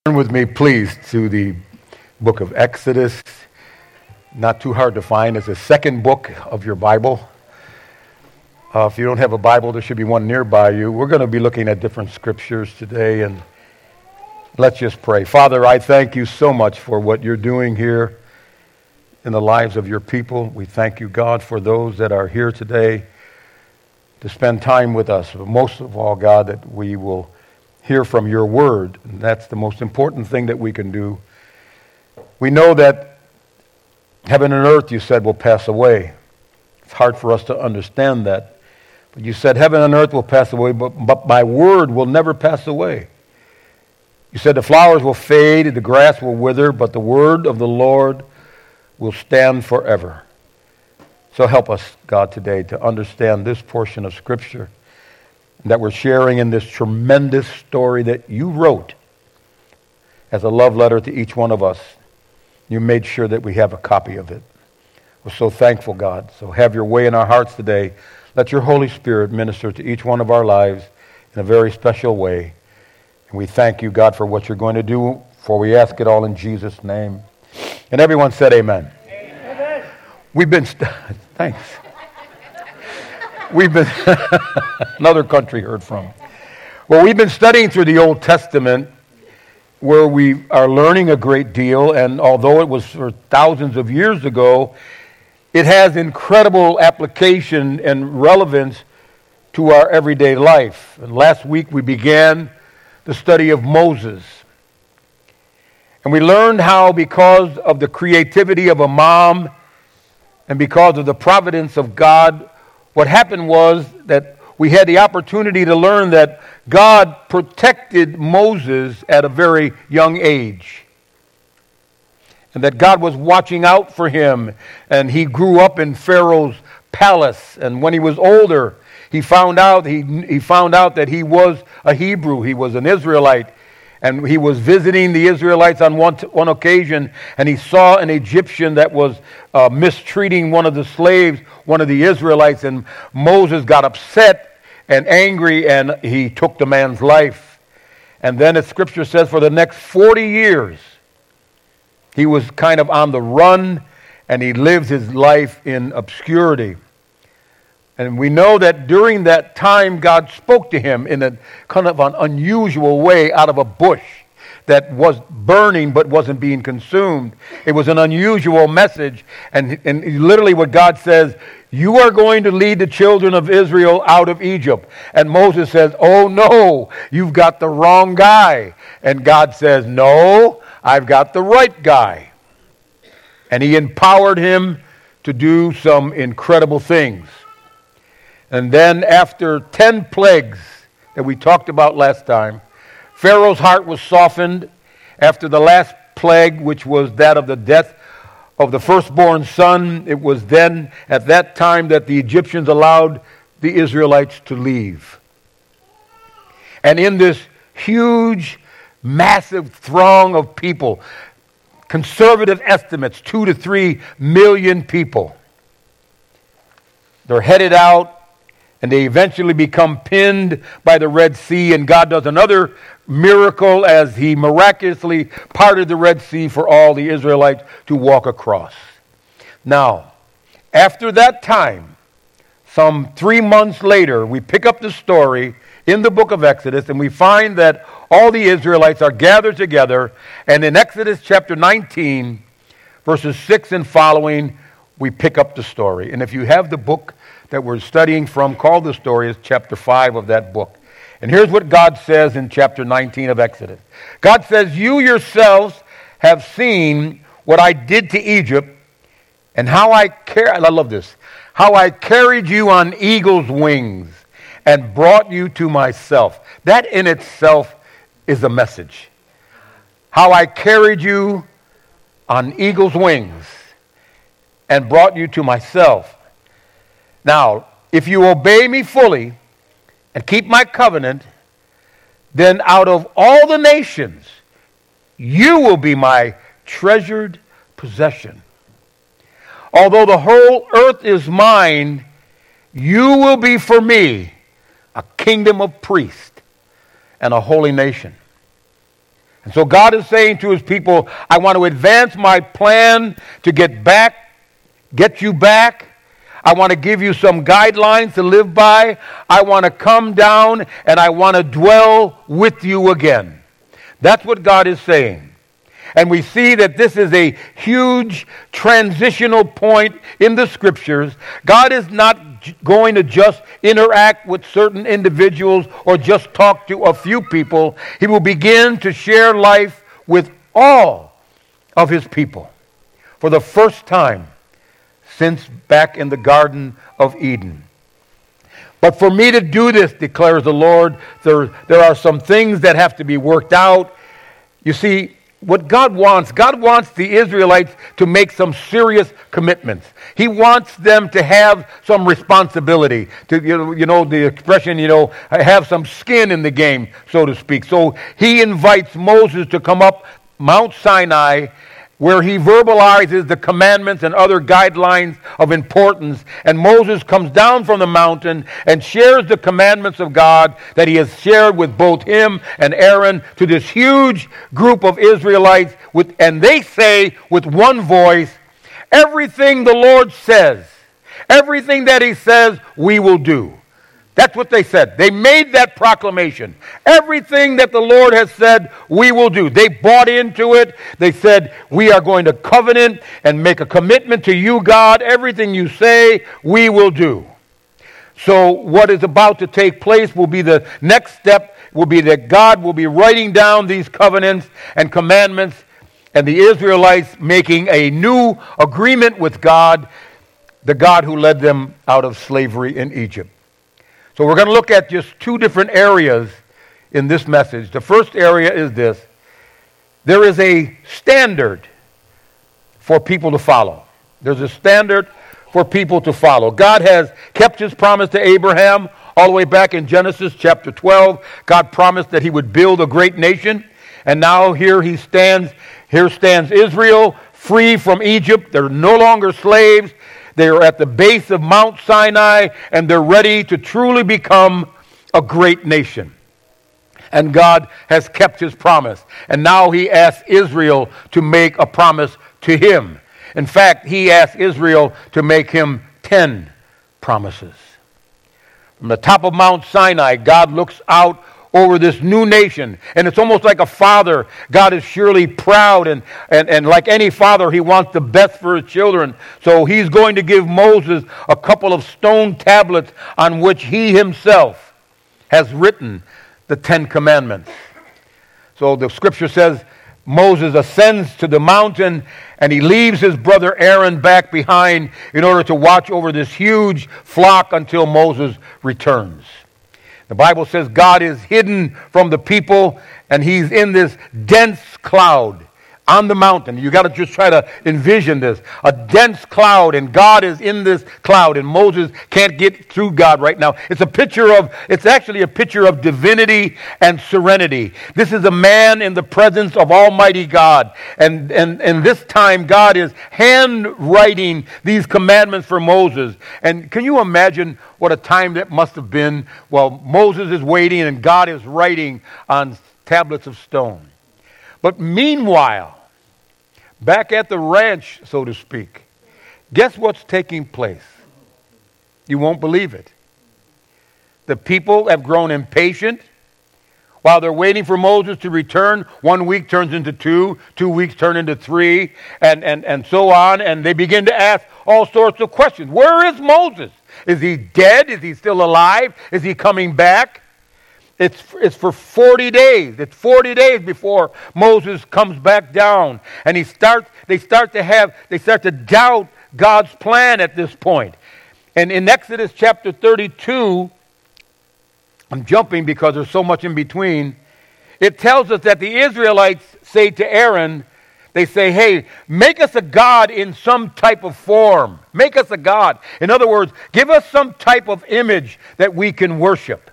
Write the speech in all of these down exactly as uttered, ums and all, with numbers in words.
Turn with me, please, to the book of Exodus. Not too hard to find. It's the second book of your Bible. Uh, if you don't have a Bible, there should be one nearby you. We're going to be looking at different scriptures today, and let's just pray. Father, I thank you so much for what you're doing here in the lives of your people. We thank you, God, for those that are here today to spend time with us. But most of all, God, that we will hear from your word. And that's the most important thing that we can do. We know that heaven and earth, you said, will pass away. It's hard for us to understand that. But you said heaven and earth will pass away, but, but my word will never pass away. You said the flowers will fade, the grass will wither, but the word of the Lord will stand forever. So help us, God, today to understand this portion of Scripture that we're sharing in this tremendous story that you wrote as a love letter to each one of us. You made sure that we have a copy of it. We're so thankful, God. So have your way in our hearts today. Let your Holy Spirit minister to each one of our lives in a very special way. And we thank you, God, for what you're going to do, for we ask it all in Jesus' name. And everyone said amen. Amen. We've been... St- Thanks. We've been, another country heard from. Well, we've been studying through the Old Testament where we are learning a great deal, and although it was for thousands of years ago, it has incredible application and relevance to our everyday life. And last week we began the study of Moses. And we learned how, because of the creativity of a mom and because of the providence of God, what happened was that we had the opportunity to learn that God protected Moses at a very young age. And that God was watching out for him. And he grew up in Pharaoh's palace. And when he was older, he found out he, he found out that he was a Hebrew. He was an Israelite. And he was visiting the Israelites on one, one occasion, and he saw an Egyptian that was uh, mistreating one of the slaves, one of the Israelites, and Moses got upset and angry, and he took the man's life. And then, as Scripture says, for the next forty years, he was kind of on the run, and he lived his life in obscurity. And we know that during that time, God spoke to him in a kind of an unusual way out of a bush that was burning but wasn't being consumed. It was an unusual message. And, and literally what God says, you are going to lead the children of Israel out of Egypt. And Moses says, oh no, you've got the wrong guy. And God says, no, I've got the right guy. And he empowered him to do some incredible things. And then after ten plagues that we talked about last time, Pharaoh's heart was softened after the last plague, which was that of the death of the firstborn son. It was then at that time that the Egyptians allowed the Israelites to leave. And in this huge, massive throng of people, conservative estimates, two to three million people, they're headed out. And they eventually become pinned by the Red Sea. And God does another miracle as he miraculously parted the Red Sea for all the Israelites to walk across. Now, after that time, some three months later, we pick up the story in the book of Exodus. And we find that all the Israelites are gathered together. And in Exodus chapter nineteen, verses six and following, we pick up the story. And if you have the book that we're studying from, called the story, is chapter five of that book. And here's what God says in chapter nineteen of Exodus. God says, you yourselves have seen what I did to Egypt and how I car- I love this, how I carried you on eagle's wings and brought you to myself. That in itself is a message. How I carried you on eagle's wings and brought you to myself. Now, if you obey me fully and keep my covenant, then out of all the nations, you will be my treasured possession. Although the whole earth is mine, you will be for me a kingdom of priests and a holy nation. And so God is saying to his people, I want to advance my plan to get back, get you back. I want to give you some guidelines to live by. I want to come down and I want to dwell with you again. That's what God is saying. And we see that this is a huge transitional point in the Scriptures. God is not going to just interact with certain individuals or just talk to a few people. He will begin to share life with all of his people for the first time since back in the Garden of Eden. But for me to do this, declares the Lord, there, there are some things that have to be worked out. You see, what God wants, God wants the Israelites to make some serious commitments. He wants them to have some responsibility, to, you know, you know, the expression, you know, have some skin in the game, so to speak. So he invites Moses to come up Mount Sinai, where he verbalizes the commandments and other guidelines of importance. And Moses comes down from the mountain and shares the commandments of God that he has shared with both him and Aaron to this huge group of Israelites. With, and they say with one voice, everything the Lord says, everything that he says, we will do. That's what they said. They made that proclamation. Everything that the Lord has said, we will do. They bought into it. They said, we are going to covenant and make a commitment to you, God. Everything you say, we will do. So what is about to take place will be the next step, will be that God will be writing down these covenants and commandments, and the Israelites making a new agreement with God, the God who led them out of slavery in Egypt. So we're going to look at just two different areas in this message. The first area is this. There is a standard for people to follow. There's a standard for people to follow. God has kept his promise to Abraham all the way back in Genesis chapter twelve. God promised that he would build a great nation. And now here he stands, here stands Israel, free from Egypt. They're no longer slaves. They are at the base of Mount Sinai, and they're ready to truly become a great nation. And God has kept his promise. And now he asks Israel to make a promise to him. In fact, he asked Israel to make him ten promises. From the top of Mount Sinai, God looks out over this new nation. And it's almost like a father. God is surely proud, and, and, and like any father, he wants the best for his children. So he's going to give Moses a couple of stone tablets on which he himself has written the Ten Commandments. So the scripture says Moses ascends to the mountain and he leaves his brother Aaron back behind in order to watch over this huge flock until Moses returns. The Bible says God is hidden from the people, and he's in this dense cloud on the mountain. You got to just try to envision this. A dense cloud, and God is in this cloud, and Moses can't get through God right now. It's a picture of, it's actually a picture of divinity and serenity. This is a man in the presence of Almighty God. And, and, and this time, God is handwriting these commandments for Moses. And can you imagine what a time that must have been while Moses is waiting and God is writing on tablets of stone? But meanwhile, back at the ranch, so to speak, guess what's taking place? You won't believe it. The people have grown impatient. While they're waiting for Moses to return, one week turns into two, two weeks turn into three, and, and, and so on, and they begin to ask all sorts of questions. Where is Moses? Is he dead? Is he still alive? Is he coming back? It's, it's for forty days. It's forty days before Moses comes back down. And he starts, they start to have, they start to doubt God's plan at this point. And in Exodus chapter thirty-two, I'm jumping because there's so much in between, it tells us that the Israelites say to Aaron, they say, hey, make us a god in some type of form. Make us a god. In other words, give us some type of image that we can worship.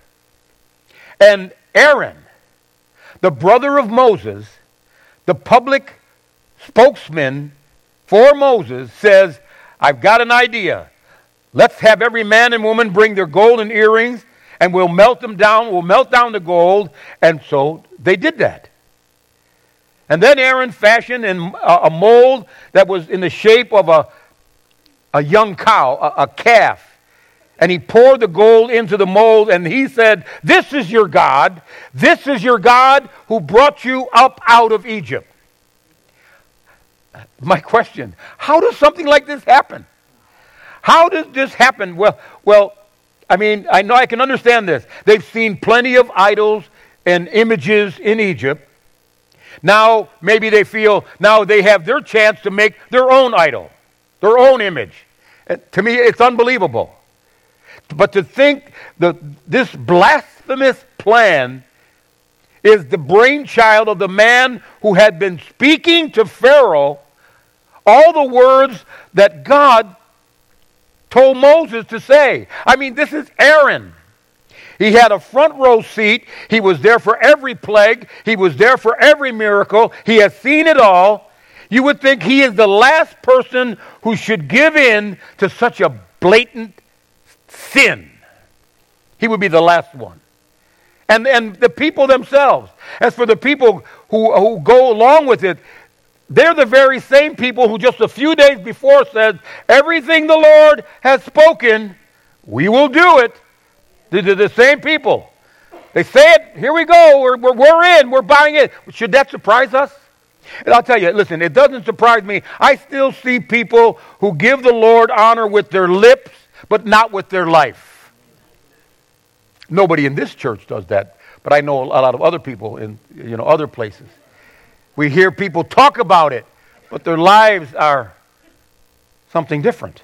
And Aaron, the brother of Moses, the public spokesman for Moses, says, I've got an idea. Let's have every man and woman bring their golden earrings, and we'll melt them down. We'll melt down the gold. And so they did that. And then Aaron fashioned in a, a mold that was in the shape of a, a young cow, a, a calf. And he poured the gold into the mold, and he said, "This is your God. This is your God who brought you up out of Egypt." My question, how does something like this happen? How does this happen? Well, well, I mean, I know I can understand this. They've seen plenty of idols and images in Egypt. Now, maybe they feel now they have their chance to make their own idol, their own image. And to me, it's unbelievable. But to think that this blasphemous plan is the brainchild of the man who had been speaking to Pharaoh all the words that God told Moses to say. I mean, this is Aaron. He had a front row seat. He was there for every plague. He was there for every miracle. He has seen it all. You would think he is the last person who should give in to such a blatant sin. He would be the last one. And, and the people themselves. As for the people who, who go along with it, they're the very same people who just a few days before said, "Everything the Lord has spoken, we will do it." They're the same people. They say it, here we go, we're, we're, we're in, we're buying it. Should that surprise us? And I'll tell you, listen, it doesn't surprise me. I still see people who give the Lord honor with their lips, but not with their life. Nobody in this church does that, but I know a lot of other people in you know other places. We hear people talk about it, but their lives are something different.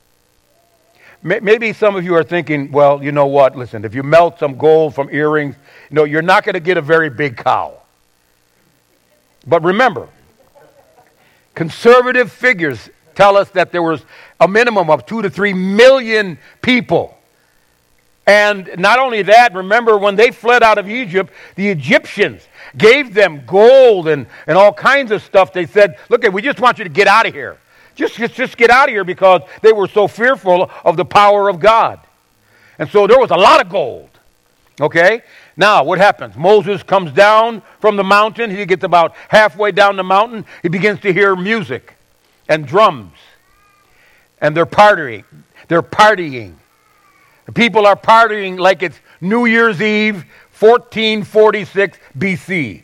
Maybe some of you are thinking, well, you know what, listen, if you melt some gold from earrings, you know, you're not going to get a very big cow. But remember, conservative figures tell us that there was a minimum of two to three million people. And not only that, remember when they fled out of Egypt, the Egyptians gave them gold and, and all kinds of stuff. They said, look, we just want you to get out of here. Just, just, just get out of here, because they were so fearful of the power of God. And so there was a lot of gold. Okay? Now, what happens? Moses comes down from the mountain. He gets about halfway down the mountain. He begins to hear music and drums. And they're partying. They're partying. The people are partying like it's New Year's Eve, fourteen forty-six B C.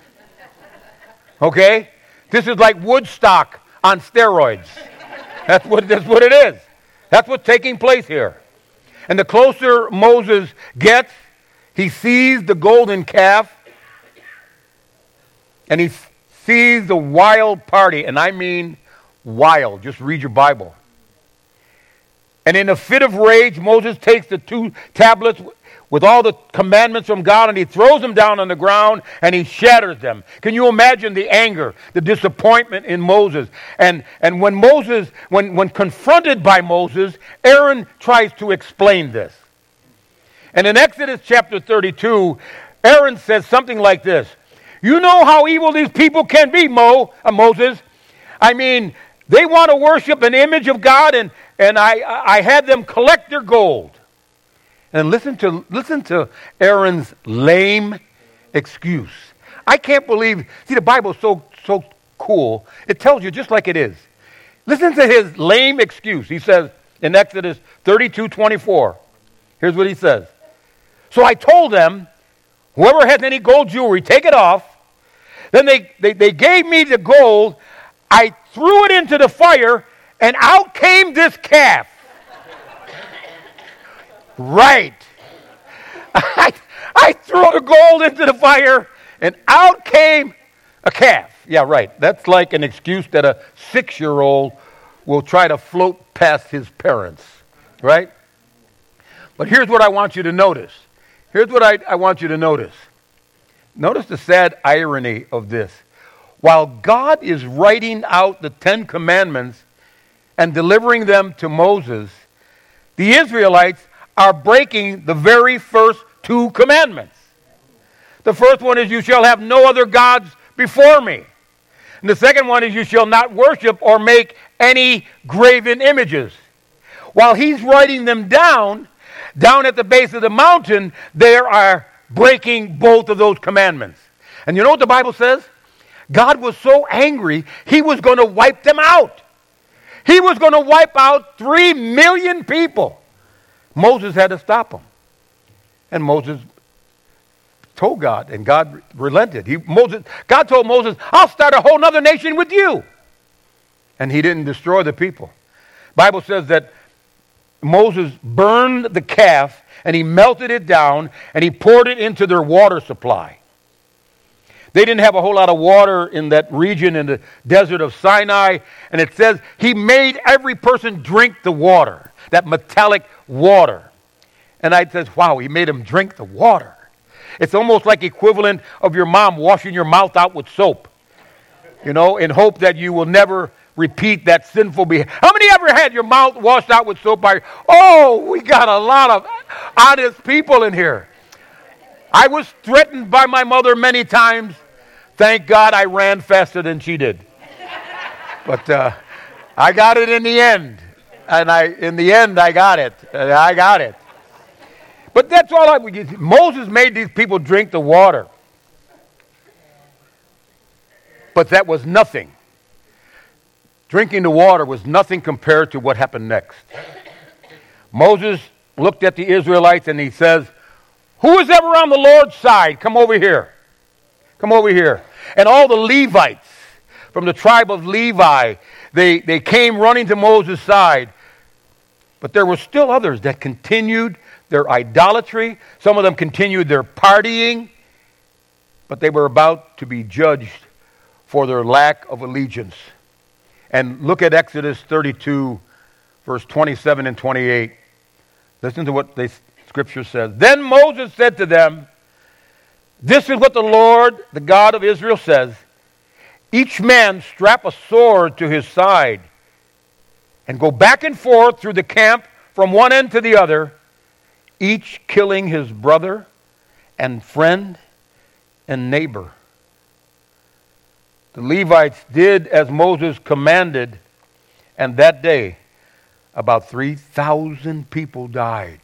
Okay? This is like Woodstock on steroids. That's what, that's what it is. That's what's taking place here. And the closer Moses gets, he sees the golden calf, and he sees the wild party, and I mean wild. Just read your Bible. And in a fit of rage, Moses takes the two tablets with all the commandments from God, and he throws them down on the ground, and he shatters them. Can you imagine the anger, the disappointment in Moses? And, and when Moses, when, when confronted by Moses, Aaron tries to explain this. And in Exodus chapter thirty-two, Aaron says something like this: "You know how evil these people can be, Mo, uh, Moses. I mean, they want to worship an image of God, and, and I, I had them collect their gold." And listen to listen to Aaron's lame excuse. I can't believe, see, the Bible's so so cool. It tells you just like it is. Listen to his lame excuse. He says in Exodus thirty-two twenty-four. Here's what he says. "So I told them, whoever has any gold jewelry, take it off. Then they, they, they gave me the gold. I threw it into the fire, and out came this calf." Right. I, I threw the gold into the fire, and out came a calf. Yeah, right. That's like an excuse that a six-year-old will try to float past his parents. Right? But here's what I want you to notice. Here's what I, I want you to notice. Notice the sad irony of this. While God is writing out the Ten Commandments and delivering them to Moses, the Israelites are breaking the very first two commandments. The first one is, "You shall have no other gods before me." And the second one is, "You shall not worship or make any graven images." While he's writing them down, down at the base of the mountain, they are breaking both of those commandments. And you know what the Bible says? God was so angry, he was going to wipe them out. He was going to wipe out three million people. Moses had to stop him. And Moses told God, and God relented. He, Moses, God told Moses, I'll start a whole other nation with you. And he didn't destroy the people. The Bible says that Moses burned the calf, and he melted it down, and he poured it into their water supply. They didn't have a whole lot of water in that region in the desert of Sinai, and it says he made every person drink the water, that metallic water. And I says, wow, he made them drink the water. It's almost like equivalent of your mom washing your mouth out with soap, you know, in hope that you will never repeat that sinful behavior. How many ever had your mouth washed out with soap by, oh, we got a lot of honest people in here. I was threatened by my mother many times. Thank God I ran faster than she did. But uh, I got it in the end. And I, in the end, I got it. I got it. But that's all I would. Moses made these people drink the water. But that was nothing. Drinking the water was nothing compared to what happened next. Moses looked at the Israelites and he says, who is ever on the Lord's side? Come over here. Come over here. And all the Levites from the tribe of Levi, they, they came running to Moses' side. But there were still others that continued their idolatry. Some of them continued their partying. But they were about to be judged for their lack of allegiance. And look at Exodus thirty-two, verse twenty-seven and twenty-eight. Listen to what the Scripture says. Then Moses said to them, this is what the Lord, the God of Israel, says. Each man strap a sword to his side and go back and forth through the camp from one end to the other, each killing his brother and friend and neighbor. The Levites did as Moses commanded, and that day about three thousand people died.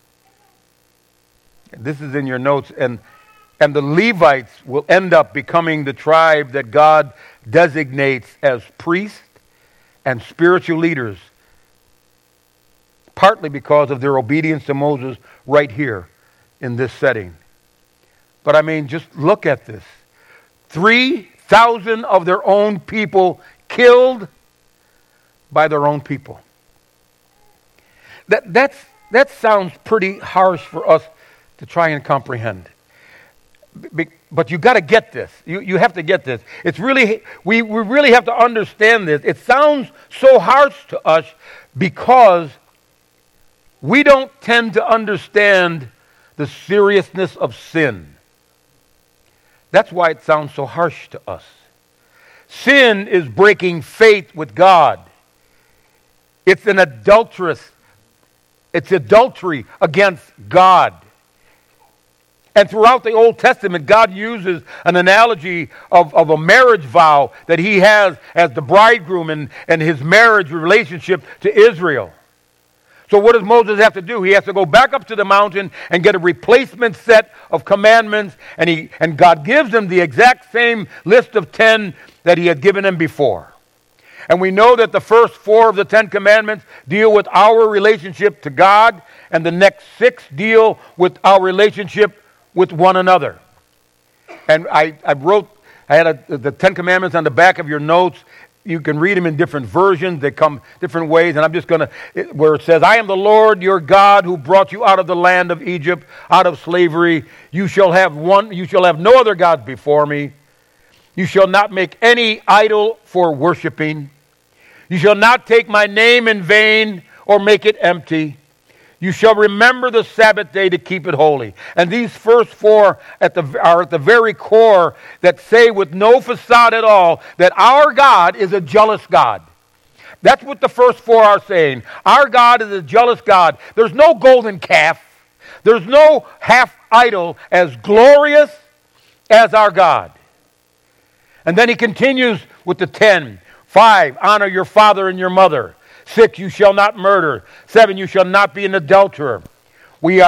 This is in your notes. And, and the Levites will end up becoming the tribe that God designates as priests and spiritual leaders, partly because of their obedience to Moses right here in this setting. But I mean, just look at this. Three thousand of their own people killed by their own people. That, that's, that sounds pretty harsh for us to try and comprehend. But you got to get this. You, you have to get this. It's really, we, we really have to understand this. It sounds so harsh to us because we don't tend to understand the seriousness of sin. That's why it sounds so harsh to us. Sin is breaking faith with God. It's an adulterous, it's adultery against God. And throughout the Old Testament, God uses an analogy of, of a marriage vow that he has as the bridegroom and, and his marriage relationship to Israel. So what does Moses have to do? He has to go back up to the mountain and get a replacement set of commandments, and he and God gives him the exact same list of ten that he had given him before. And we know that the first four of the Ten Commandments deal with our relationship to God, and the next six deal with our relationship with one another. And I, I wrote, I had a, the Ten Commandments on the back of your notes. You can read them in different versions. They come different ways. And I'm just going to, where it says, I am the Lord your God who brought you out of the land of Egypt, out of slavery. You shall have one, you shall have no other gods before me. You shall not make any idol for worshiping. You shall not take my name in vain or make it empty. You shall remember the Sabbath day to keep it holy. And these first four at the, are at the very core that say with no facade at all that our God is a jealous God. That's what the first four are saying. Our God is a jealous God. There's no golden calf. There's no half idol as glorious as our God. And then he continues with the ten. Five, honor your father and your mother. Six, you shall not murder. Seven, you shall not be an adulterer. We are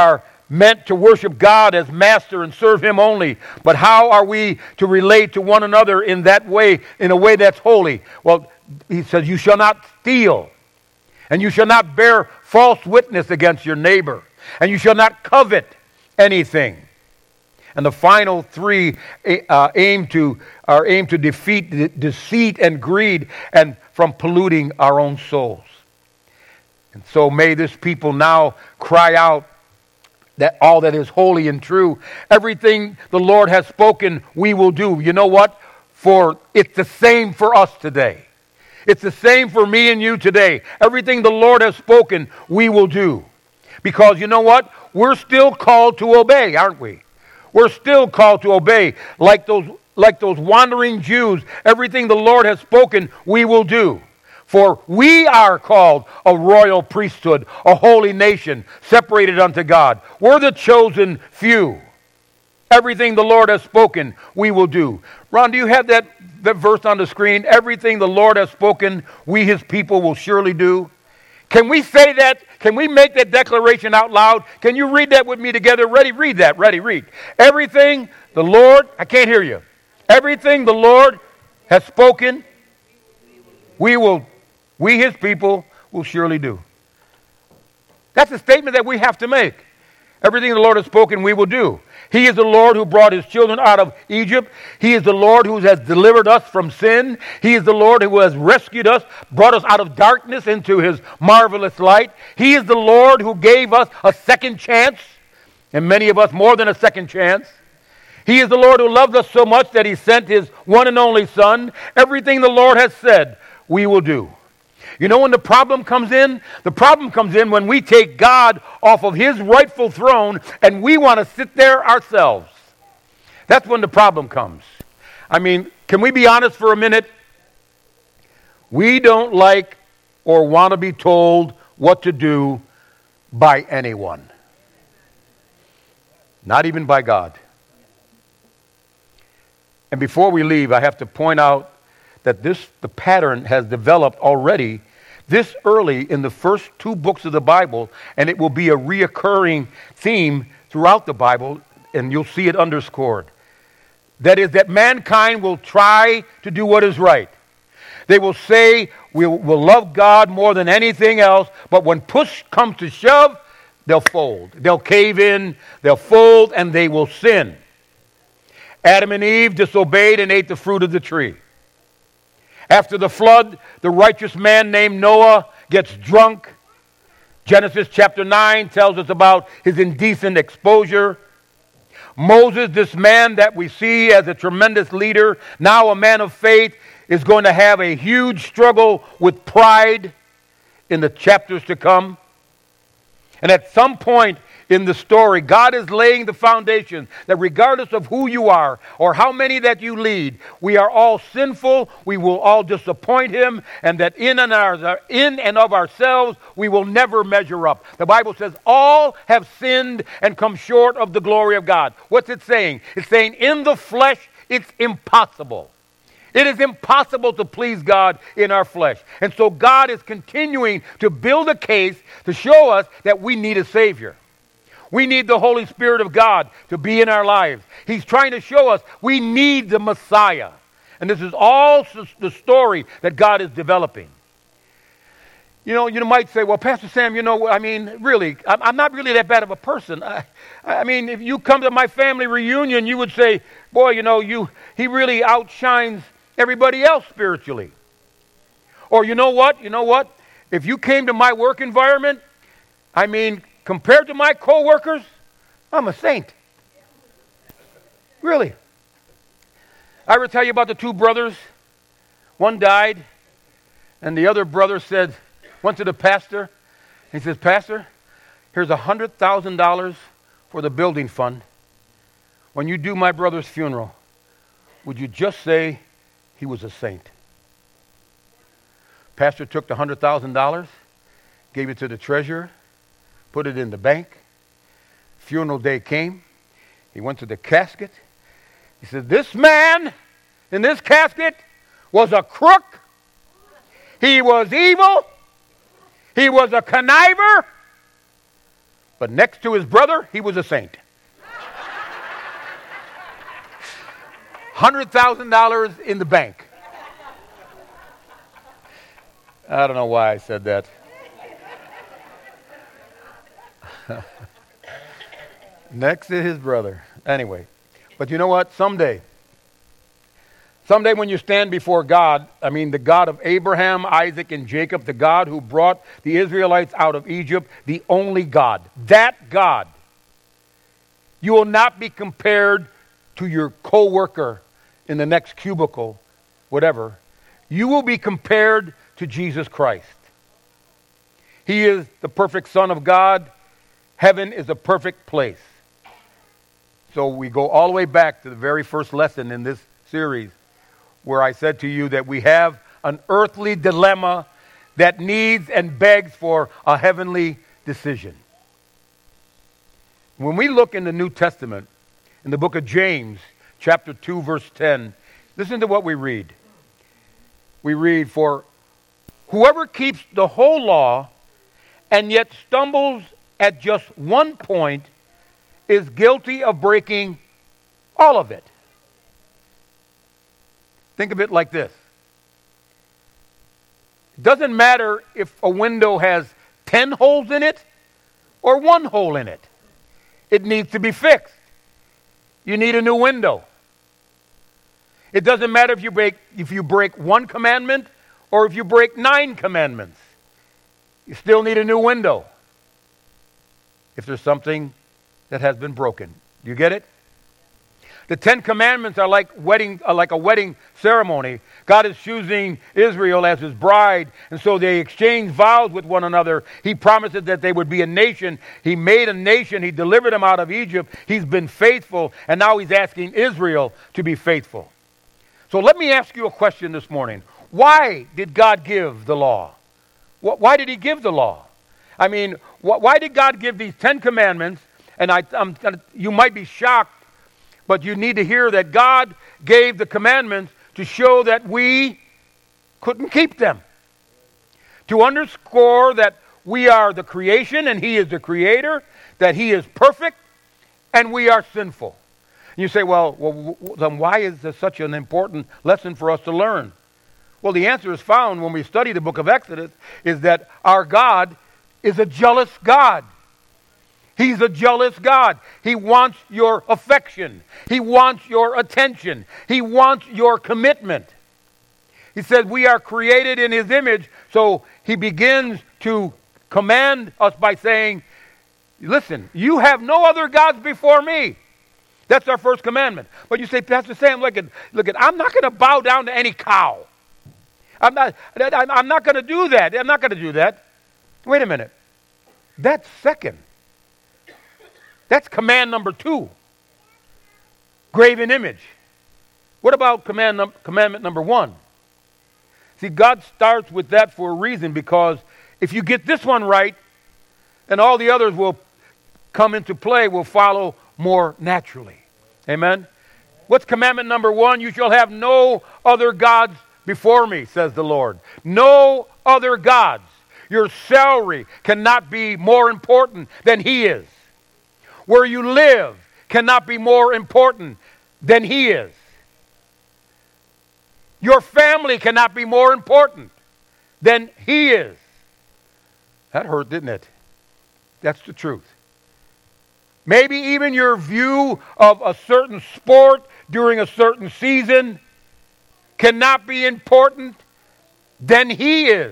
meant to worship God as master and serve him only. But how are we to relate to one another in that way, in a way that's holy? Well, he says, you shall not steal, and you shall not bear false witness against your neighbor, and you shall not covet anything. And the final three uh, aim to are aimed to defeat de- deceit and greed, and from polluting our own souls. And so may this people now cry out that all that is holy and true, everything the Lord has spoken, we will do. You know what? For it's the same for us today. It's the same for me and you today. Everything the Lord has spoken, we will do. Because you know what? We're still called to obey, aren't we? We're still called to obey. Like those, like those wandering Jews, everything the Lord has spoken, we will do. For we are called a royal priesthood, a holy nation, separated unto God. We're the chosen few. Everything the Lord has spoken, we will do. Ron, do you have that, that verse on the screen? Everything the Lord has spoken, we his people will surely do. Can we say that? Can we make that declaration out loud? Can you read that with me together? Ready? Read that. Ready? Read. Everything the Lord, I can't hear you. Everything the Lord has spoken, we will We, his people, will surely do. That's a statement that we have to make. Everything the Lord has spoken, we will do. He is the Lord who brought his children out of Egypt. He is the Lord who has delivered us from sin. He is the Lord who has rescued us, brought us out of darkness into his marvelous light. He is the Lord who gave us a second chance, and many of us more than a second chance. He is the Lord who loved us so much that he sent his one and only Son. Everything the Lord has said, we will do. You know when the problem comes in? The problem comes in when we take God off of his rightful throne and we want to sit there ourselves. That's when the problem comes. I mean, can we be honest for a minute? We don't like or want to be told what to do by anyone. Not even by God. And before we leave, I have to point out that this the pattern has developed already this early in the first two books of the Bible, and it will be a reoccurring theme throughout the Bible, and you'll see it underscored. That is, that mankind will try to do what is right. They will say, we'll, we'll love God more than anything else, but when push comes to shove, they'll fold. They'll cave in, they'll fold, and they will sin. Adam and Eve disobeyed and ate the fruit of the tree. After the flood, the righteous man named Noah gets drunk. Genesis chapter nine tells us about his indecent exposure. Moses, this man that we see as a tremendous leader, now a man of faith, is going to have a huge struggle with pride in the chapters to come. And at some point in the story, God is laying the foundation that regardless of who you are or how many that you lead, we are all sinful, we will all disappoint him, and that in and, our, in and of ourselves, we will never measure up. The Bible says all have sinned and come short of the glory of God. What's it saying? It's saying in the flesh, it's impossible. It is impossible to please God in our flesh. And so God is continuing to build a case to show us that we need a Savior. We need the Holy Spirit of God to be in our lives. He's trying to show us we need the Messiah. And this is all the story that God is developing. You know, you might say, well, Pastor Sam, you know, I mean, really, I'm not really that bad of a person. I, I mean, if you come to my family reunion, you would say, boy, you know, you he really outshines everybody else spiritually. Or you know what? You know what? If you came to my work environment, I mean, compared to my co-workers, I'm a saint. Really. I ever tell you about the two brothers? One died, and the other brother said, went to the pastor. He says, Pastor, here's one hundred thousand dollars for the building fund. When you do my brother's funeral, would you just say he was a saint? Pastor took the one hundred thousand dollars, gave it to the treasurer, put it in the bank. Funeral day came. He went to the casket. He said, this man in this casket was a crook. He was evil. He was a conniver. But next to his brother, he was a saint. one hundred thousand dollars in the bank. I don't know why I said that. Next to his brother. Anyway, but you know what? Someday, someday when you stand before God, I mean the God of Abraham, Isaac, and Jacob, the God who brought the Israelites out of Egypt, the only God, that God, you will not be compared to your co-worker in the next cubicle, whatever. You will be compared to Jesus Christ. He is the perfect Son of God. Heaven is a perfect place. So we go all the way back to the very first lesson in this series where I said to you that we have an earthly dilemma that needs and begs for a heavenly decision. When we look in the New Testament, in the book of James, chapter two, verse ten, listen to what we read. We read, "For whoever keeps the whole law and yet stumbles at just one point is guilty of breaking all of it." Think of it like this. It doesn't matter if a window has ten holes in it or one hole in it. It needs to be fixed. You need a new window. It doesn't matter if you break if you break one commandment or if you break nine commandments. You still need a new window if there's something that has been broken. Do you get it? The Ten Commandments are like wedding, are like a wedding ceremony. God is choosing Israel as his bride, and so they exchange vows with one another. He promises that they would be a nation. He made a nation. He delivered them out of Egypt. He's been faithful, and now he's asking Israel to be faithful. So let me ask you a question this morning. Why did God give the law? Why did he give the law? I mean, why did God give these Ten Commandments? And I, I'm, you might be shocked, but you need to hear that God gave the commandments to show that we couldn't keep them. To underscore that we are the creation and he is the creator, that he is perfect and we are sinful. And you say, well, well, then why is this such an important lesson for us to learn? Well, the answer is found when we study the book of Exodus, is that our God is a jealous God. He's a jealous God. He wants your affection. He wants your attention. He wants your commitment. He said we are created in his image, so he begins to command us by saying, listen, you have no other gods before me. That's our first commandment. But you say, Pastor Sam, look at, look at, I'm not going to bow down to any cow. I'm not, I'm not going to do that. I'm not going to do that. Wait a minute. That's second. That's command number two. Graven image. What about command num- commandment number one? See, God starts with that for a reason, because if you get this one right, then all the others will come into play, will follow more naturally. Amen? What's commandment number one? You shall have no other gods before me, says the Lord. No other gods. Your salary cannot be more important than he is. Where you live cannot be more important than he is. Your family cannot be more important than he is. That hurt, didn't it? That's the truth. Maybe even your view of a certain sport during a certain season cannot be important than he is.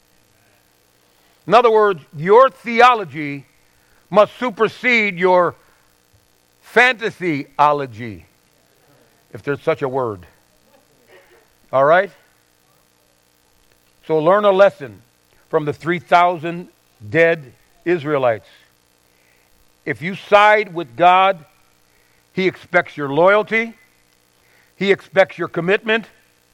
In other words, your theology must supersede your fantasyology, if there's such a word. All right? So learn a lesson from the three thousand dead Israelites. If you side with God, he expects your loyalty. He expects your commitment.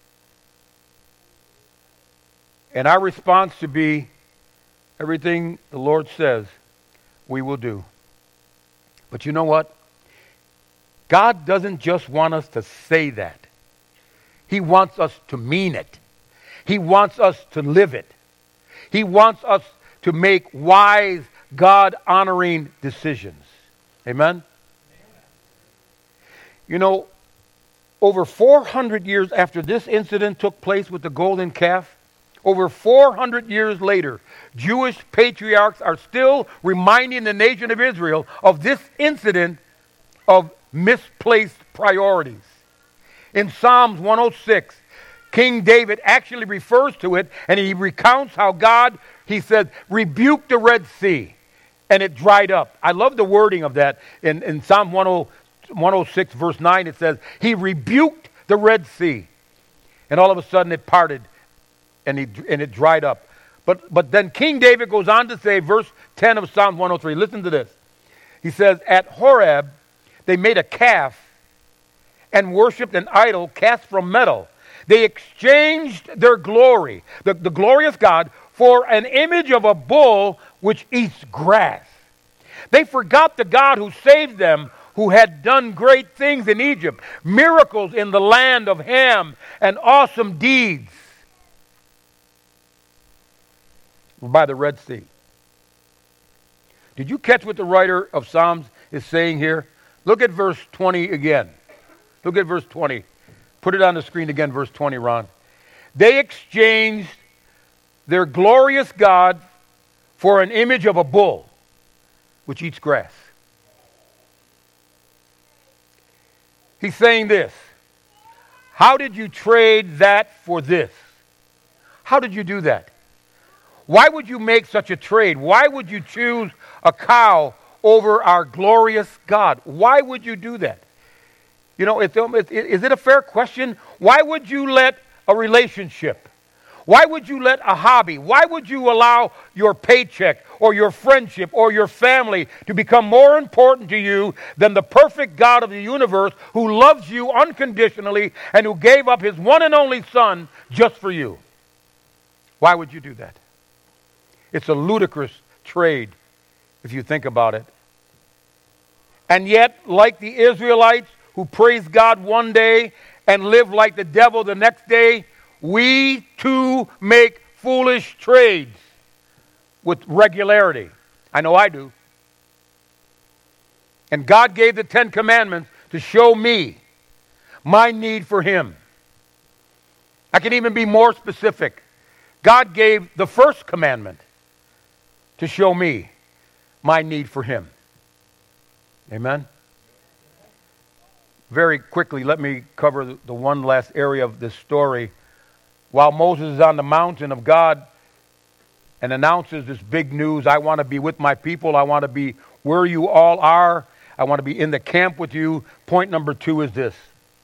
And our response to be, everything the Lord says, we will do. But you know what? God doesn't just want us to say that. He wants us to mean it. He wants us to live it. He wants us to make wise, God-honoring decisions. Amen? You know, over four hundred years after this incident took place with the golden calf, over four hundred years later, Jewish patriarchs are still reminding the nation of Israel of this incident of misplaced priorities. In Psalms one oh six, King David actually refers to it, and he recounts how God, he said, rebuked the Red Sea, and it dried up. I love the wording of that. In, in Psalm one oh six, verse nine, it says, he rebuked the Red Sea, and all of a sudden it parted, and, he, and it dried up. But, but then King David goes on to say, verse ten of Psalm one oh three, listen to this. He says, at Horeb, they made a calf and worshipped an idol cast from metal. They exchanged their glory, the, the glorious God, for an image of a bull which eats grass. They forgot the God who saved them, who had done great things in Egypt, miracles in the land of Ham, and awesome deeds by the Red Sea. Did you catch what the writer of Psalms is saying here? Look at verse twenty again. Look at verse twenty. Put it on the screen again, verse twenty, Ron. They exchanged their glorious God for an image of a bull which eats grass. He's saying this. How did you trade that for this? How did you do that? Why would you make such a trade? Why would you choose a cow over our glorious God? Why would you do that? You know, it's, is it a fair question? Why would you let a relationship, why would you let a hobby, why would you allow your paycheck or your friendship or your family to become more important to you than the perfect God of the universe who loves you unconditionally and who gave up his one and only Son just for you? Why would you do that? It's a ludicrous trade if you think about it. And yet, like the Israelites who praised God one day and lived like the devil the next day, we too make foolish trades with regularity. I know I do. And God gave the Ten Commandments to show me my need for him. I can even be more specific. God gave the first commandment to show me my need for him. Amen? Very quickly, let me cover the one last area of this story. While Moses is on the mountain of God and announces this big news, I want to be with my people, I want to be where you all are, I want to be in the camp with you. Point number two is this.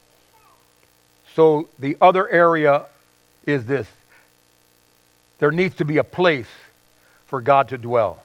So the other area is this. There needs to be a place for God to dwell.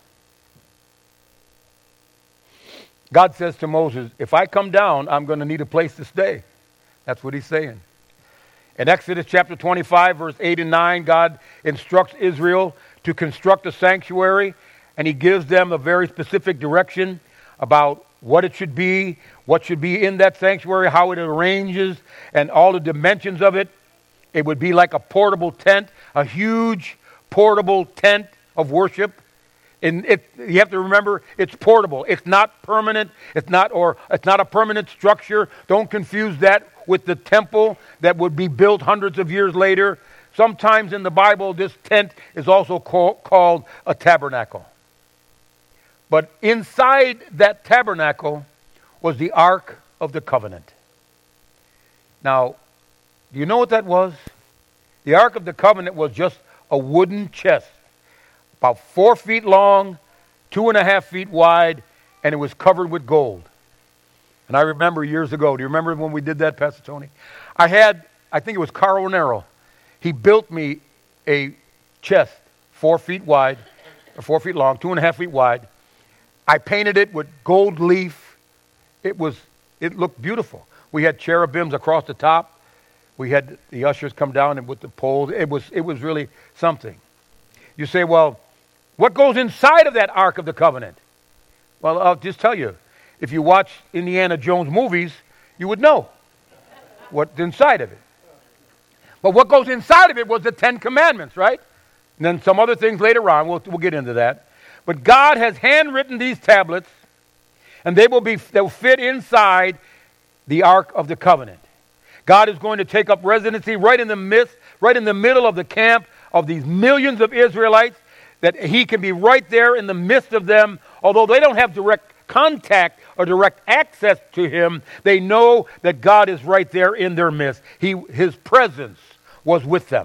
God says to Moses, if I come down, I'm going to need a place to stay. That's what he's saying. In Exodus chapter twenty-five, verse eight and nine, God instructs Israel to construct a sanctuary, and he gives them a very specific direction about what it should be, what should be in that sanctuary, how it arranges, and all the dimensions of it. It would be like a portable tent, a huge portable tent of worship. And it, you have to remember, it's portable. It's not permanent. It's not, or it's not a permanent structure. Don't confuse that with the temple that would be built hundreds of years later. Sometimes in the Bible, this tent is also call, called a tabernacle. But inside that tabernacle was the Ark of the Covenant. Now, do you know what that was? The Ark of the Covenant was just a wooden chest, about four feet long, two and a half feet wide, and it was covered with gold. And I remember years ago, do you remember when we did that, Pastor Tony? I had, I think it was Carl Nero. He built me a chest, four feet wide, or four feet long, two and a half feet wide. I painted it with gold leaf. It was, it looked beautiful. We had cherubims across the top. We had the ushers come down and with the poles. It was, it was really something. You say, well, what goes inside of that Ark of the Covenant? Well, I'll just tell you. If you watch Indiana Jones movies, you would know what's inside of it. But what goes inside of it was the Ten Commandments, right? And then some other things later on. We'll, we'll get into that. But God has handwritten these tablets, and they will be they will fit inside the Ark of the Covenant. God is going to take up residency right in the midst, right in the middle of the camp of these millions of Israelites, that he can be right there in the midst of them. Although they don't have direct contact or direct access to him, they know that God is right there in their midst. He, his presence was with them.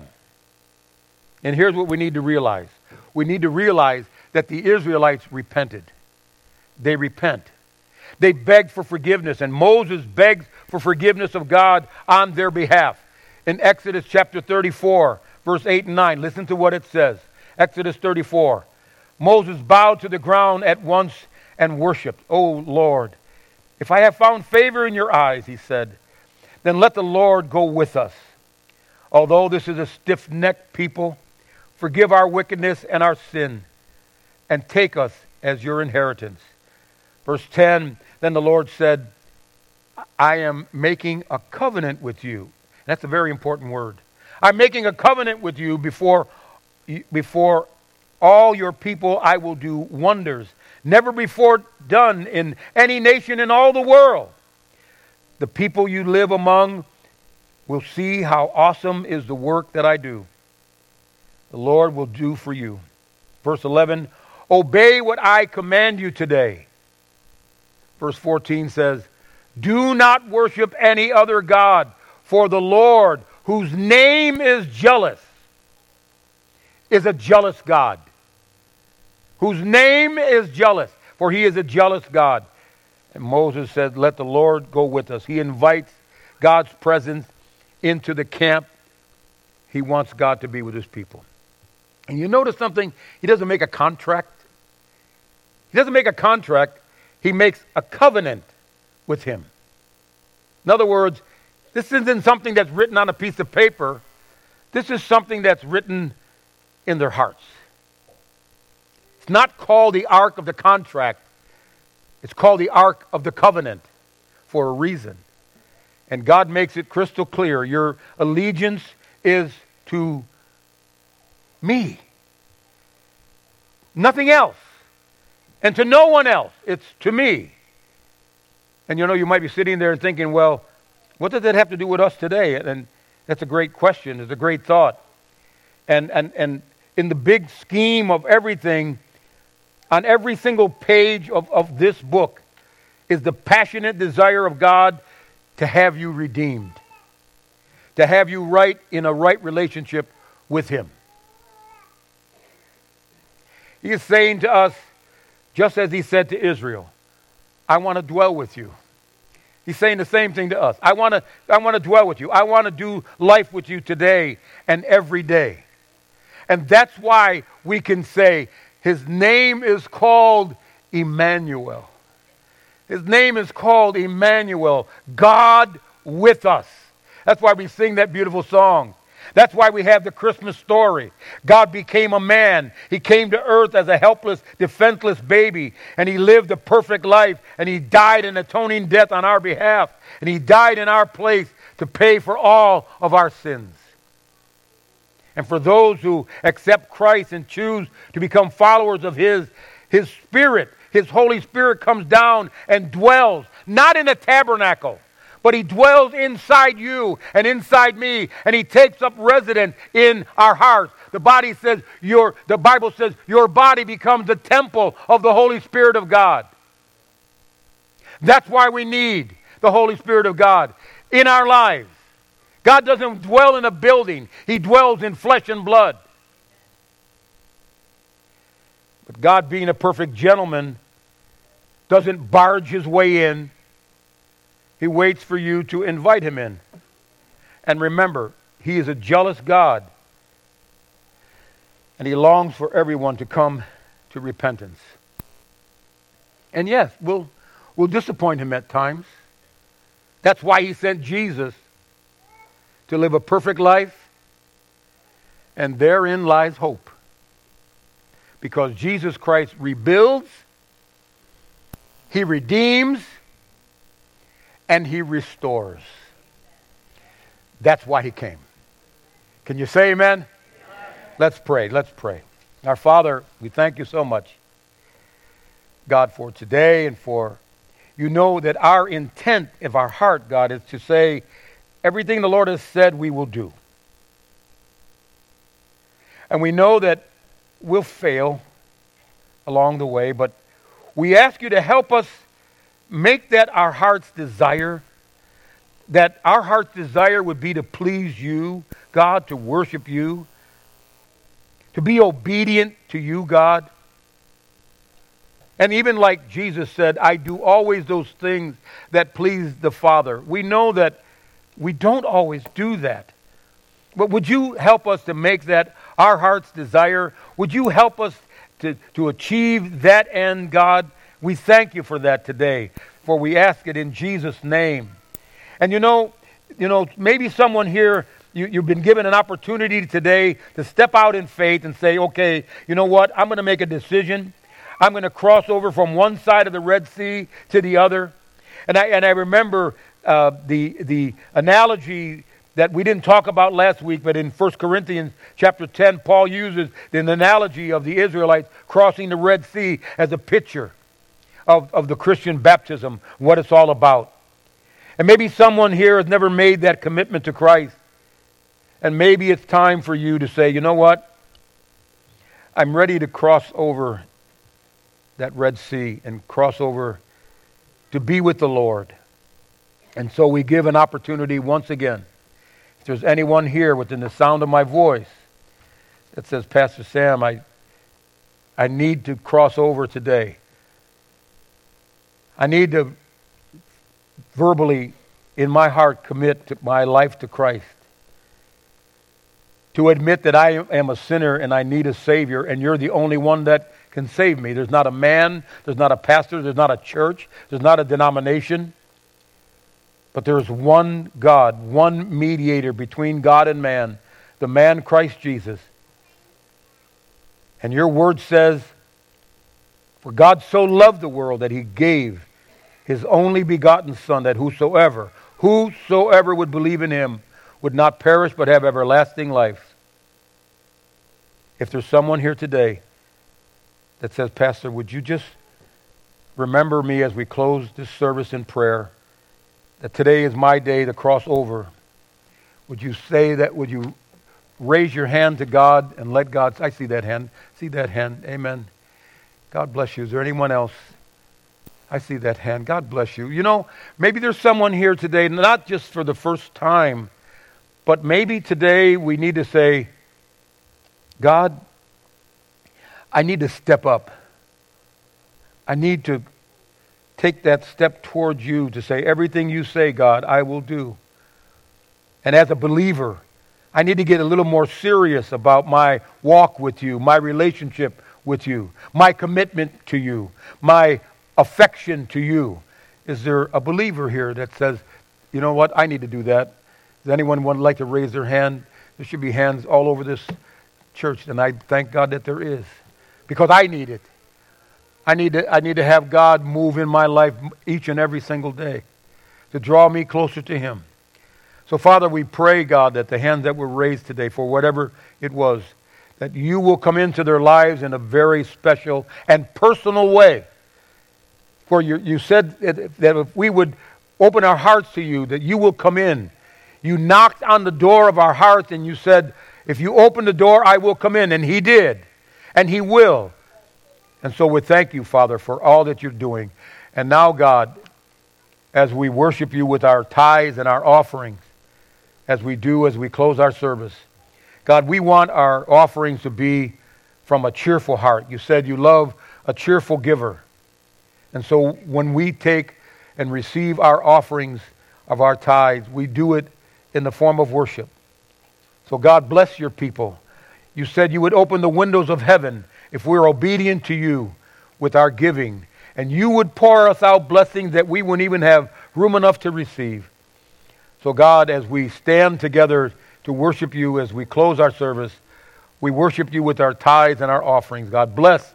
And here's what we need to realize. We need to realize that the Israelites repented. They repent. They begged for forgiveness, and Moses begged for forgiveness of God on their behalf. In Exodus chapter thirty-four, verse eight and nine, listen to what it says. Exodus thirty-four. Moses bowed to the ground at once and worshipped. "O Lord, if I have found favor in your eyes," he said, "then let the Lord go with us. Although this is a stiff-necked people, forgive our wickedness and our sin, and take us as your inheritance." Verse ten, then the Lord said, "I am making a covenant with you." That's a very important word. "I'm making a covenant with you before, before all your people. I will do wonders never before done in any nation in all the world. The people you live among will see how awesome is the work that I do. The Lord will do for you." Verse eleven, "Obey what I command you today." Verse fourteen says, "Do not worship any other God, for the Lord, whose name is jealous, is a jealous God." Whose name is jealous, for he is a jealous God. And Moses said, "Let the Lord go with us." He invites God's presence into the camp. He wants God to be with his people. And you notice something? He doesn't make a contract. He doesn't make a contract. He makes a covenant with him. In other words, this isn't something that's written on a piece of paper. This is something that's written in their hearts. It's not called the Ark of the Contract. It's called the Ark of the Covenant for a reason. And God makes it crystal clear. Your allegiance is to me. Nothing else. And to no one else. It's to me. And you know, you might be sitting there and thinking, well, what does that have to do with us today? And that's a great question. It's a great thought. And and and in the big scheme of everything, on every single page of, of this book is the passionate desire of God to have you redeemed. To have you right in a right relationship with him. He is saying to us, just as he said to Israel, "I want to dwell with you." He's saying the same thing to us. I want to I want to dwell with you. I want to do life with you today and every day. And that's why we can say his name is called Emmanuel. His name is called Emmanuel, God with us. That's why we sing that beautiful song. That's why we have the Christmas story. God became a man. He came to earth as a helpless, defenseless baby, and he lived a perfect life, and he died an atoning death on our behalf, and he died in our place to pay for all of our sins. And for those who accept Christ and choose to become followers of his, his Spirit, his Holy Spirit comes down and dwells, not in a tabernacle, but he dwells inside you and inside me, and he takes up residence in our hearts. The body says your the Bible says your body becomes the temple of the Holy Spirit of God. That's why we need the Holy Spirit of God in our lives. God doesn't dwell in a building. He dwells in flesh and blood. But God, being a perfect gentleman, doesn't barge his way in. He waits for you to invite him in. And remember, he is a jealous God. And he longs for everyone to come to repentance. And yes, we'll, we'll disappoint him at times. That's why he sent Jesus to live a perfect life. And therein lies hope. Because Jesus Christ rebuilds, he redeems, and he restores. That's why he came. Can you say amen? Amen? Let's pray. Let's pray. Our Father, we thank you so much God, for today and for, you know that our intent of our heart, God, is to say everything the Lord has said we will do. And we know that we'll fail along the way, but we ask you to help us make that our heart's desire, that our heart's desire would be to please you, God, to worship you, to be obedient to you, God. And even like Jesus said, I do always those things that please the Father. We know that we don't always do that. But would you help us to make that our heart's desire? Would you help us to, to achieve that end, God? We thank you for that today, for we ask it in Jesus' name. And you know, you know, maybe someone here, you, you've been given an opportunity today to step out in faith and say, okay, you know what, I'm going to make a decision. I'm going to cross over from one side of the Red Sea to the other. And I and I remember uh, the the analogy that we didn't talk about last week, but in First Corinthians chapter ten, Paul uses the analogy of the Israelites crossing the Red Sea as a picture of, of the Christian baptism, what it's all about. And maybe someone here has never made that commitment to Christ. And maybe it's time for you to say, you know what? I'm ready to cross over that Red Sea and cross over to be with the Lord. And so we give an opportunity once again. If there's anyone here within the sound of my voice that says, Pastor Sam, I, I need to cross over today. I need to verbally, in my heart, commit to my life to Christ. To admit that I am a sinner and I need a Savior, and you're the only one that can save me. There's not a man, there's not a pastor, there's not a church, there's not a denomination. But there is one God, one mediator between God and man, the man Christ Jesus. And your word says, for God so loved the world that he gave his only begotten Son, that whosoever, whosoever would believe in him would not perish but have everlasting life. If there's someone here today that says, Pastor, would you just remember me as we close this service in prayer, that today is my day to cross over. Would you say that, would you raise your hand to God and let God, I see that hand, see that hand, amen. God bless you. Is there anyone else? I see that hand. God bless you. You know, maybe there's someone here today, not just for the first time, but maybe today we need to say, God, I need to step up. I need to take that step towards you to say, everything you say, God, I will do. And as a believer, I need to get a little more serious about my walk with you, my relationship with you, my commitment to you, my affection to you. Is there a believer here that says, you know what, I need to do that? Does anyone would like to raise their hand? There should be hands all over this church, and I thank God that there is, because I need it. I need to, I need to have God move in my life each and every single day to draw me closer to him. So, Father, we pray, God, that the hands that were raised today, for whatever it was, that you will come into their lives in a very special and personal way. For you, you said that if we would open our hearts to you, that you will come in. You knocked on the door of our hearts and you said, if you open the door, I will come in. And he did. And he will. And so we thank you, Father, for all that you're doing. And now, God, as we worship you with our tithes and our offerings, as we do as we close our service, God, we want our offerings to be from a cheerful heart. You said you love a cheerful giver. And so when we take and receive our offerings of our tithes, we do it in the form of worship. So God, bless your people. You said you would open the windows of heaven if we're obedient to you with our giving. And you would pour us out blessings that we wouldn't even have room enough to receive. So God, as we stand together to worship you as we close our service, we worship you with our tithes and our offerings. God, bless